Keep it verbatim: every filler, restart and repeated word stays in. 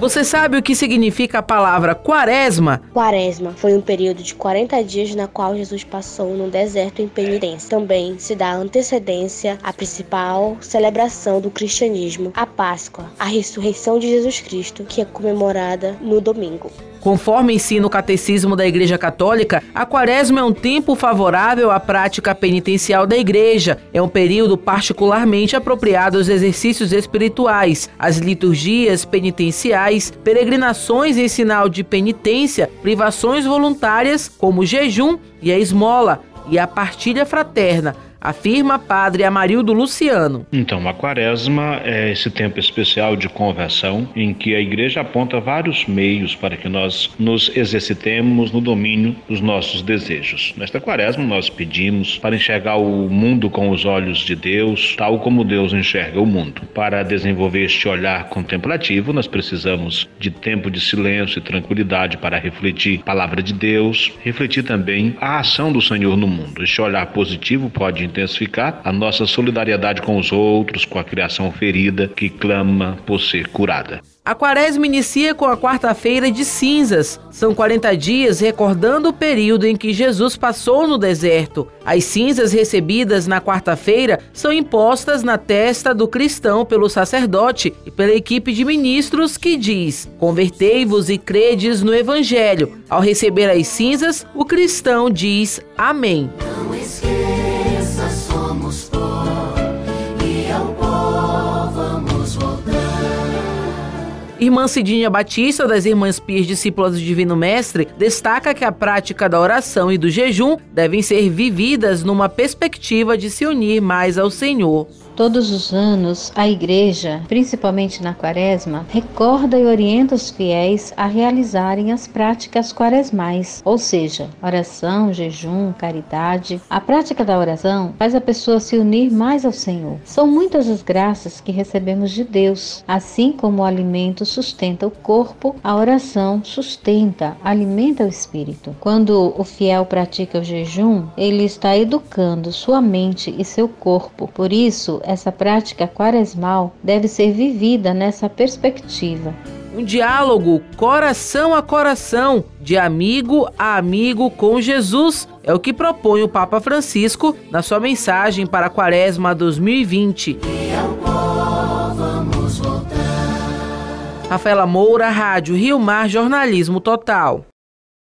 Você sabe o que significa a palavra quaresma? Quaresma foi um período de quarenta dias na qual Jesus passou no deserto em penitência. Também se dá antecedência à principal celebração do cristianismo, a Páscoa, a ressurreição de Jesus Cristo, que é comemorada no domingo. Conforme ensina o Catecismo da Igreja Católica, a Quaresma é um tempo favorável à prática penitencial da Igreja. É um período particularmente apropriado aos exercícios espirituais, às liturgias penitenciais, peregrinações em sinal de penitência, privações voluntárias, como o jejum e a esmola, e a partilha fraterna, afirma Padre Amarildo Luciano. Então, a Quaresma é esse tempo especial de conversão em que a Igreja aponta vários meios para que nós nos exercitemos no domínio dos nossos desejos. Nesta Quaresma, nós pedimos para enxergar o mundo com os olhos de Deus, tal como Deus enxerga o mundo. Para desenvolver este olhar contemplativo, nós precisamos de tempo de silêncio e tranquilidade para refletir a palavra de Deus, refletir também a ação do Senhor no mundo. Este olhar positivo pode intensificar a nossa solidariedade com os outros, com a criação ferida que clama por ser curada. A Quaresma inicia com a quarta-feira de cinzas. São quarenta dias recordando o período em que Jesus passou no deserto. As cinzas recebidas na quarta-feira são impostas na testa do cristão pelo sacerdote e pela equipe de ministros que diz: convertei-vos e credes no Evangelho. Ao receber as cinzas, o cristão diz amém. Não esqueça, somos pó e ao pó vamos voltar. Irmã Cidinha Batista, das Irmãs Pias Discípulas do Divino Mestre, destaca que a prática da oração e do jejum devem ser vividas numa perspectiva de se unir mais ao Senhor. Todos os anos, a Igreja, principalmente na Quaresma, recorda e orienta os fiéis a realizarem as práticas quaresmais, ou seja, oração, jejum, caridade. A prática da oração faz a pessoa se unir mais ao Senhor. São muitas as graças que recebemos de Deus. Assim como o alimento sustenta o corpo, a oração sustenta, alimenta o espírito. Quando o fiel pratica o jejum, ele está educando sua mente e seu corpo. Por isso, essa prática quaresmal deve ser vivida nessa perspectiva. Um diálogo coração a coração, de amigo a amigo com Jesus, é o que propõe o Papa Francisco na sua mensagem para a Quaresma dois mil e vinte. E ao pó vamos voltar. Rafaela Moura, Rádio Rio Mar Jornalismo Total.